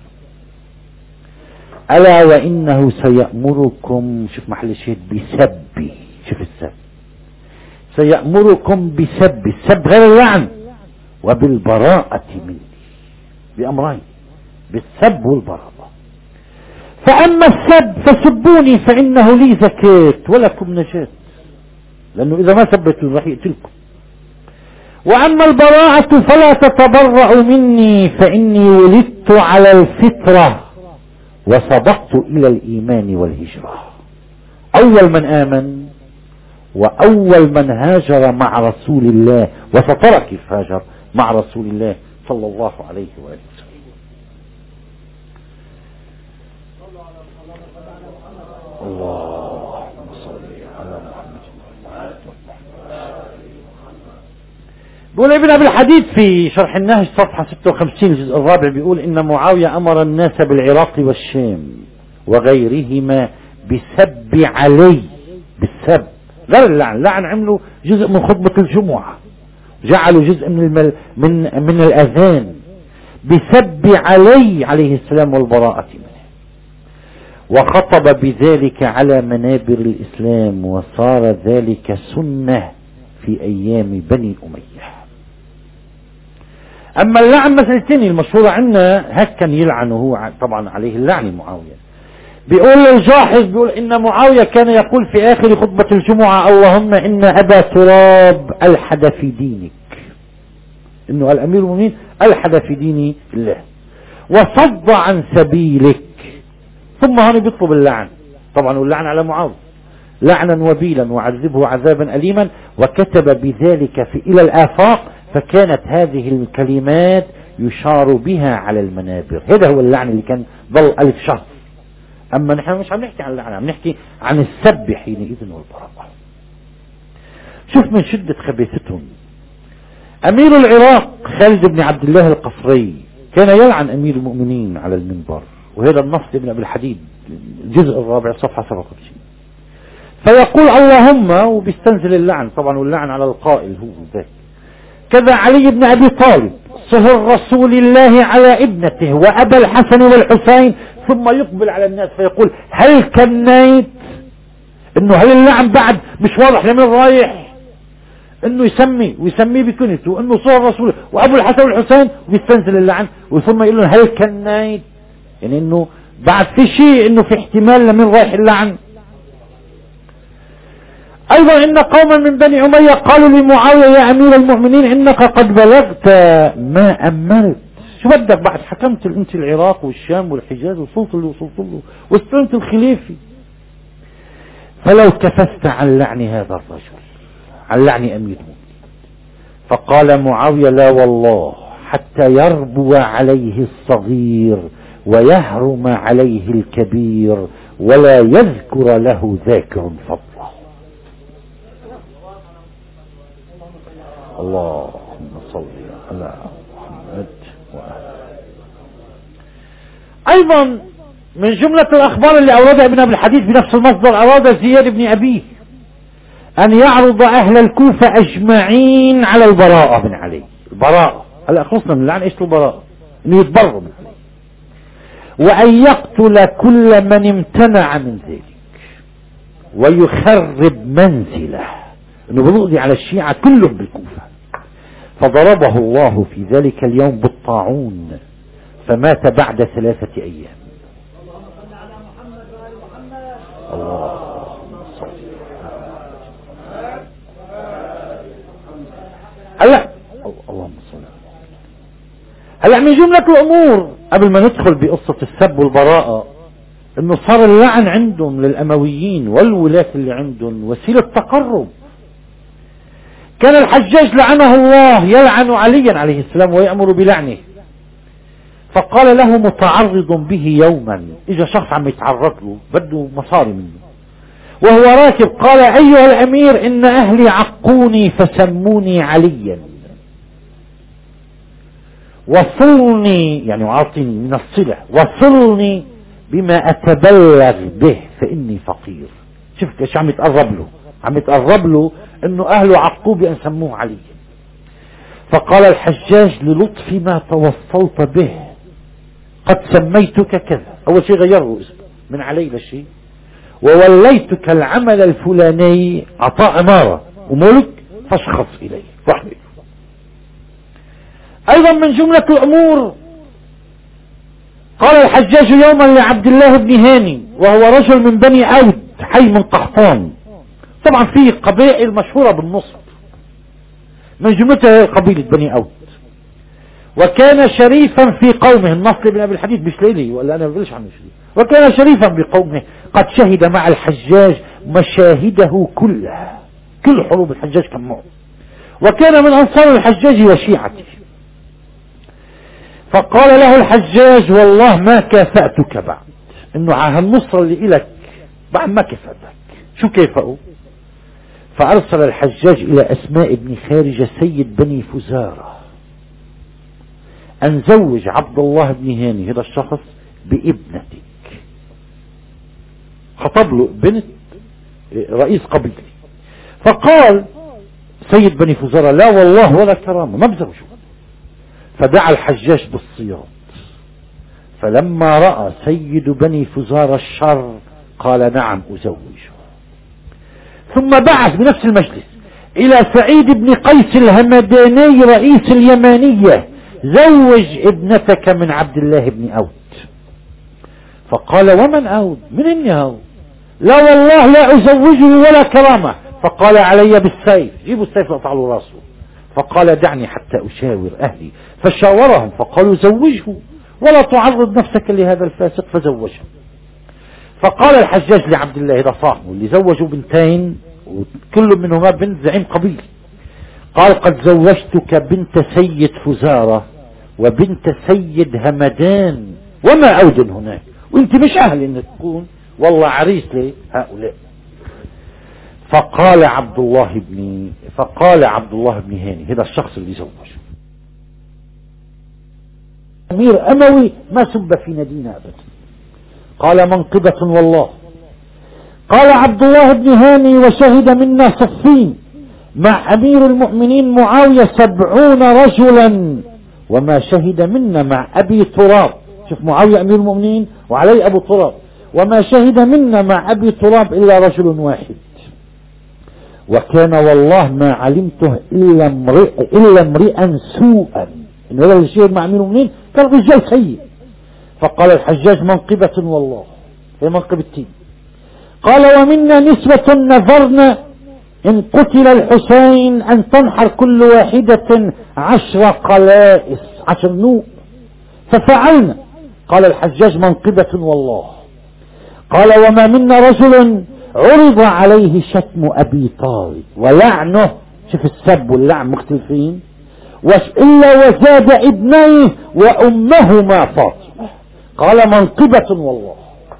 الا وانه سيأمركم، شوف محل الشهد، بسبي، شوف السب، سيأمركم بسب، السب غير اللعن، وبالبراءة مني، بأمرين، بالسب والبراءة. فأما السب فسبوني فإنه لي زكاة ولكم نجاة، لأنه إذا ما سبتوا راح يقتلكم. وأما البراءة فلا تتبرأوا مني فإني ولدت على الفطرة وسبقت إلى الإيمان والهجرة. أول من آمن وأول من هاجر مع رسول الله، وسترى كيف هاجر مع رسول الله صلى الله عليه وآله وسلم. اللهم صل على محمد. بيقول ابن أبي الحديد في شرح النهج صفحة ستة وخمسين الجزء الرابع، بيقول إن معاوية أمر الناس بالعراق والشام وغيرهما بسب علي، بالسب غير اللعن. اللعن عملوا جزء من خطبة الجمعة، جعلوا جزء من المل من من الأذان، بسب علي عليه السلام والبراءة منه. وخطب بذلك على منابر الإسلام، وصار ذلك سنة في أيام بني أمية. أما اللعن مسألتين المشهورة عندنا، هك كان يلعن هو طبعا عليه اللعن معاوية، بيقول الجاحظ بيقول إن معاوية كان يقول في آخر خطبة الجمعة اللهم إن أبا تراب ألحد في دينك، إنه الأمير المؤمنين ألحد في دين الله وصد عن سبيلك. ثم هنا بيطلب اللعن، طبعا واللعن على معاوية لعنا وبيلا وعذبه عذابا أليما، وكتب بذلك في إلى الآفاق، فكانت هذه الكلمات يشار بها على المنابر. هذا هو اللعن اللي كان ظل ألف شهر. أما نحن مش عم نحكي عن اللعن، عم نحكي عن السب حينئذ والبراءة. شوف من شدة خبيثتهم. أمير العراق خالد بن عبد الله القصري كان يلعن أمير المؤمنين على المنبر، وهذا النص ابن أبي الحديد الجزء الرابع صفحة سبعة وخمسين. فيقول اللهم وبيستنزل اللعن طبعا، واللعن على القائل هو ذاك. كذا علي بن أبي طالب صهر رسول الله على ابنته وأبا الحسن والحسين، ثم يقبل على الناس فيقول هل كنيت؟ انه هل اللعن بعد مش واضح لمن رايح؟ انه يسمي ويسميه بكنيته وانه صهر رسول وابو الحسن والحسين، ويستنزل اللعن وثم يقول لهم هل كنيت؟ يعني انه بعد في شيء، انه في احتمال لمن رايح اللعن. ايضا ان قوما من بني امية قالوا لمعاوية يا امير المؤمنين انك قد بلغت ما امرت، شو بدك بعد حكمت انت العراق والشام والحجاز وصلت له وصلت له واستلمت الخلافة، فلو كففت عن لعن هذا الرجل، عن لعن امير المؤمنين. فقال معاوية لا والله حتى يربو عليه الصغير ويهرم عليه الكبير ولا يذكر له ذاكر فضله. اللهم صل على محمد وآله. ايضا من جملة الاخبار اللي اوردها ابن ابي الحديث بنفس المصدر، اراد زياد بن ابيه ان يعرض اهل الكوفة اجمعين على البراءة بن علي. البراءة هلا خلصنا من اللعن، ايش البراءة؟ انه يتبروا من علي، وان يقتل كل من امتنع من ذلك ويخرب منزله، انه بيقضي على الشيعة كلهم بالكوفة. فضربه الله في ذلك اليوم بالطاعون فمات بعد ثلاثة ايام. اللهم صل. هلا اللهم صل. هلا من جملة الامور قبل ما ندخل بقصة السب والبراءة، انه صار اللعن عندهم للامويين والولاة اللي عندهم وسيلة تقرب. كان الحجاج لعنه الله يلعن عليا عليه السلام ويأمر بلعنه، فقال له متعرض به يوما، اجا شخص عم يتعرض له بده مصاري منه وهو راكب، قال ايها الامير ان اهلي عقوني فسموني عليا وصلني، يعني اعطني من الصلة، وصلني بما اتبلغ به فاني فقير. شفت ايش عم يتقرب له؟ عم يتقرب له انه اهله عقوه بان سموه علي. فقال الحجاج للطف ما توصلت به قد سميتك كذا، اول شيء غيره اسمه من علي لشيء، ووليتك العمل الفلاني عطاء امارة وملك فاشخص اليه واحمله. ايضا من جملة الامور قال الحجاج يوما لعبد الله بن هاني وهو رجل من بني عود حي من قحطان، طبعا في قبائل مشهورة بالنصب، من جملتها قبيلة بني عود، وكان شريفا في قومه. النصر بن ابي الحديث مش ليلي ولا انا بقولش عنه شريف. وكان شريفا بقومه قد شهد مع الحجاج مشاهده كلها، كل حروب الحجاج كان معه، وكان من انصار الحجاج وشيعته. فقال له الحجاج والله ما كافأتك بعد، انه على هالنصر اللي الك بعد ما كافأتك. شو كيفأه؟ فارسل الحجاج الى اسماء بن خارجة سيد بني فزارة ان زوج عبد الله بن هاني هذا الشخص بابنتك. خطب له بنت رئيس قبيلتي. فقال سيد بني فزارة لا والله ولا كرامة ما بزوجه. فدعا الحجاج بالصياط، فلما رأى سيد بني فزارة الشر قال نعم أزوجه. ثم بعث بنفس المجلس إلى سعيد بن قيس الهمداني رئيس اليمانية زوج ابنتك من عبد الله بن أوت. فقال ومن أود؟ من إني هود؟ لا والله لا أزوجه ولا كرامة. فقال علي بالسيف، جيبوا السيف واقطعوا له راسه. فقال دعني حتى أشاور أهلي. فشاورهم فقالوا زوجه ولا تعرض نفسك لهذا الفاسق، فزوجه. فقال الحجاج لعبد الله ده صاحبه اللي زوجوا بنتين وكل منهما بنت زعيم قبيل، قال قد زوجتك بنت سيد فزارة وبنت سيد همدان وما أودن هناك، وانت مش أهل ان تكون والله عريس لهؤلاء. فقال عبد الله بن فقال عبد الله بن هاني، هذا الشخص اللي زوجه أمير أموي ما سب في ندينا أبدا، قال منقبة والله. قال عبد الله بن هاني وشهد منا صفين مع أمير المؤمنين معاوية سبعون رجلا وما شهد منا مع أبي تراب. شوف معاوية أمير المؤمنين وعلي أبو تراب، وما شهد منا مع أبي تراب إلا رجل واحد، وكان والله ما علمته إلا امرئ إلا امرئا سوءا، إن هذا اللي شهد مع أمير المؤمنين كان رجال سيء. فقال الحجاج منقبة والله، هي منقبتين. قال ومنا نسوة نذرنا إن قتل الحسين أن تنحر كل واحدة عشر قلائس، عشر نوء، ففعلنا. قال الحجاج منقبة والله. قال وما منا رجل عرض عليه شتم أبي طالب ولعنه، شوف السب واللعن مختلفين، إلا وزاد ابنيه وأمهما فاطمة. قال منقبة والله.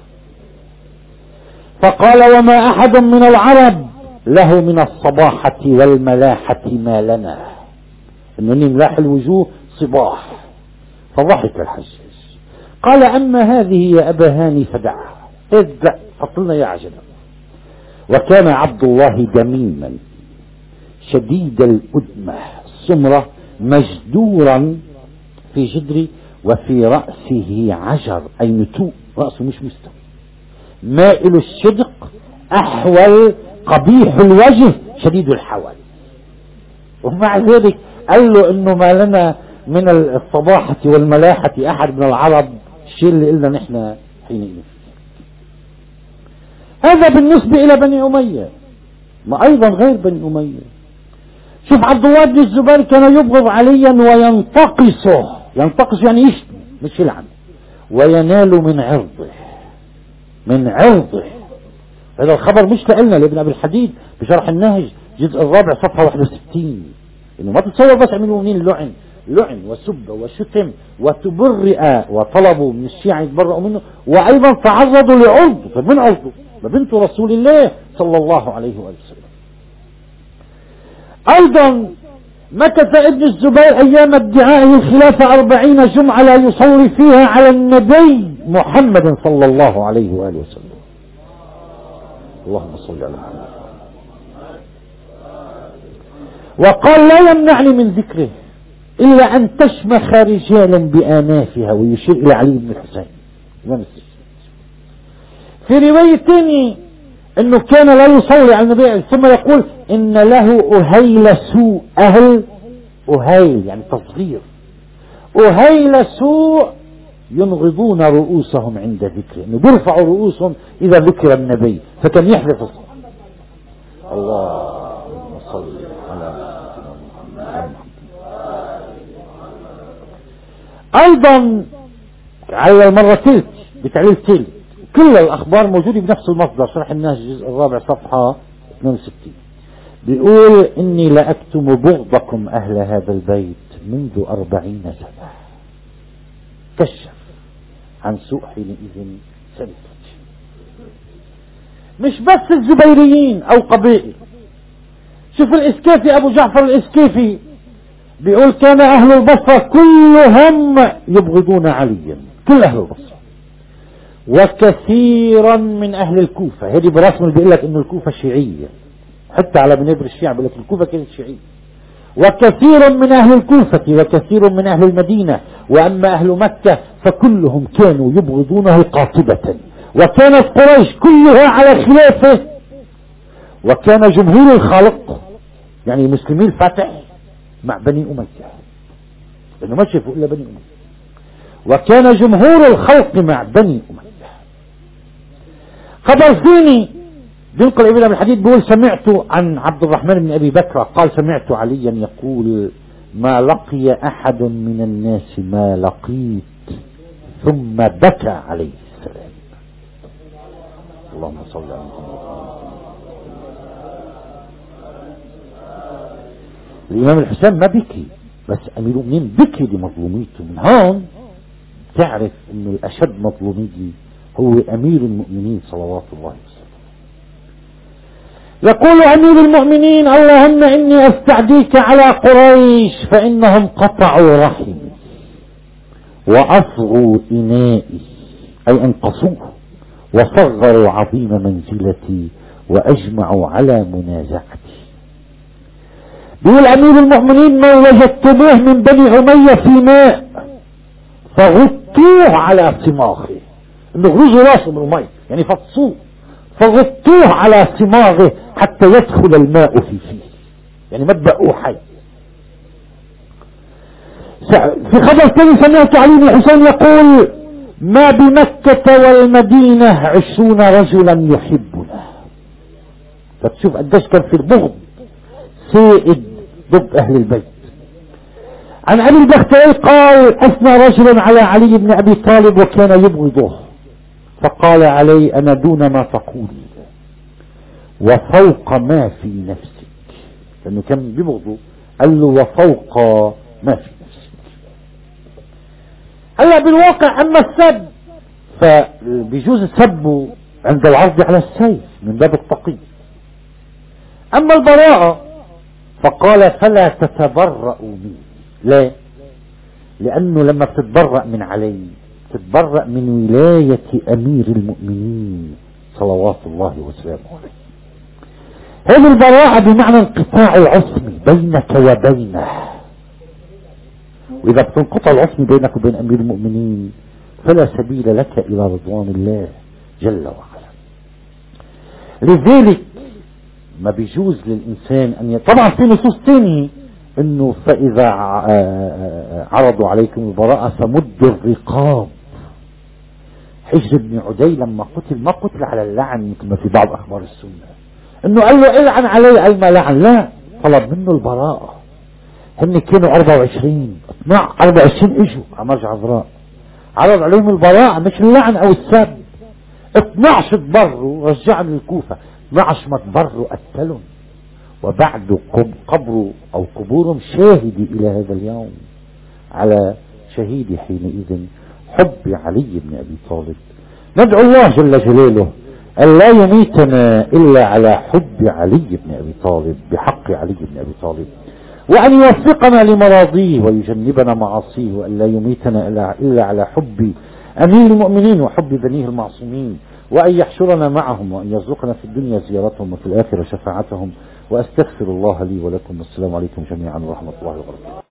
فقال وما أحد من العرب له من الصباحة والملاحة ما لنا، إنه ملاح الوجوه صباح. فضحك الحجاج قال أما هذه يا أبا هاني فدعها، ابدأ حط لنا يا عجلة. وكان عبد الله دميما شديد الأدمة السمرة مجدورا في جدري وفي رأسه عجر أي نتوء، رأسه مش مستوي، مائل الشدق أحول قبيح الوجه شديد الحول. ومع ذلك قال له إنه ما لنا من الصباحة والملاحة أحد من العرب، الشيء اللي قلنا نحن حينئذ. هذا بالنسبة إلى بني أمية، ما أيضا غير بني أمية. شوف عبد الله بن الزبير كان يبغض عليا وينتقصه، ينتقص يعني يشتم مش يلعن، وينال من عرضه من عرضه. هذا الخبر مش لنا لابن أبي الحديد بشرح النهج جزء الرابع صفحة واحد وستين، إنه ما تتصور بس من المؤمنين لعن لعن وسب وشتم وتبرئ وطلبوا من الشيعة يتبرئوا منه، وأيضا تعرضوا لعرضه. طيب من عرضه؟ بنت رسول الله صلى الله عليه وآله وسلم. أيضا مكث ابن الزبير أيام ادعائه الخلافة أربعين جمعة لا يصلي فيها على النبي محمد صلى الله عليه وآله وسلم. اللهم صل على محمد. وقال لا يمنعني من ذكره إلا أن تشمخ رجالا بآنافها، ويشير إلى علي بن الحسين. في رواية أنه كان لا يصلي على النبي ثم يقول إن له أهيل سوء، أهل أهيل يعني تصغير، أهيل سوء ينغضون رؤوسهم عند ذكره، إنه بيرفعوا رؤوسهم إذا ذكر النبي، فكان يحدث الصلاة. اللهم صل على محمد. أيضا على المرة تلت بتعليل تلت، كل الأخبار موجودة بنفس المصدر شرح النهج الجزء الرابع صفحة اثنين وستين، بيقول إني لأكتم بغضكم أهل هذا البيت منذ أربعين سنة. كشف عن سوء حينئذ سلطة. مش بس الزبيريين أو قبائل. شوف الإسكافي أبو جعفر الإسكافي بيقول كان أهل البصرة كلهم يبغضون عليا، كل أهل البصرة، وكثيرا من أهل الكوفة. هذه برسم بيقول لك إنه الكوفة شيعية، حتى على منابر الشيعة بيقول لك الكوفة كانت شيعية. وكثير من أهل الكوفة وكثير من أهل المدينة، وأما أهل مكة فكلهم كانوا يبغضونه قاطبة. وكانت قريش كلها على خلافه، وكان جمهور الخلق يعني المسلمين فتح مع بني أمية، لأنه ما شافوا إلا بني أمية، وكان جمهور الخلق مع بني أمية. خبر ثاني بينقل ابن ابي الحديد بيقول سمعت عن عبد الرحمن بن ابي بكر قال سمعت عليا يقول ما لقي احد من الناس ما لقيت ثم بكى عليه السلام. اللهم صل على محمد. الامام الحسين ما بكي، بس امير المؤمنين بكي لمظلوميته. من هون تعرف انه الاشد مظلوميه هو امير المؤمنين صلوات الله وسلامه. يقول امير المؤمنين اللهم اني استعديك على قريش فانهم قطعوا رحمي واصغوا انائي، اي انقصوه، وصغروا عظيم منزلتي واجمعوا على منازعتي. بيقول امير المؤمنين ما وجدتموه من بني اميه في ماء فغطوه على صماغه، انه غرزوا راسه من الماء يعني فطسوه، فغطوه على صماغه حتى يدخل الماء في فيه، يعني ما تبقوه حي. في خبر ثاني سمعت علي بن الحسين يقول ما بمكة والمدينة عشرون رجلا يحبنا. فتشوف قديش كان في البغض سائد ضد اهل البيت. عن ابي البختري قال اثنى رجل على علي بن ابي طالب وكان يبغضه، فقال علي انا دون ما تقول وفوق ما في نفسك، لانه كان بيبغضه قال له وفوق ما في نفسك. هلا بالواقع اما السب فبيجوز السب عند العرض على السيف من باب التقي، اما البراءة فقال فلا تتبرأوا مني. ليه؟ لانه لما بتتبرأ من علي تتبرأ من ولاية امير المؤمنين صلوات الله وسلامه عليه. هذه البراءة بمعنى انقطاع العصم بينك وبينه، واذا بتنقطع العصم بينك وبين امير المؤمنين فلا سبيل لك الى رضوان الله جل وعلا. لذلك ما بيجوز للانسان ان ي... طبعا في نصوص ثانية انه فاذا عرضوا عليكم البراءة فمدوا الرقاب. حجر بن عدي لما قتل ما قتل على اللعن كما في بعض اخبار السنة انه قال له العن علي اي ما لعن، لا، طلب منه البراءة. هن كانوا أربعة وعشرين أربعة وعشرين اجوا على مرج عذراء عرض عليهم البراءة مش اللعن او السب. اثنعش تبروا رجعوا للكوفة، اثنعش ما تبروا قتلهم، وبعد قبر او قبورهم شاهدي الى هذا اليوم على شهيد حينئذ حب علي بن ابي طالب. ندعو الله جل جلاله أن لا يميتنا إلا على حب علي بن أبي طالب بحق علي بن أبي طالب، وأن يوفقنا لمراضيه ويجنبنا معاصيه، وأن لا يميتنا إلا على حب أمير المؤمنين وحب بنيه المعصومين، وأن يحشرنا معهم، وأن يرزقنا في الدنيا زيارتهم وفي الآخرة شفاعتهم. وأستغفر الله لي ولكم، والسلام عليكم جميعا ورحمة الله وبركاته.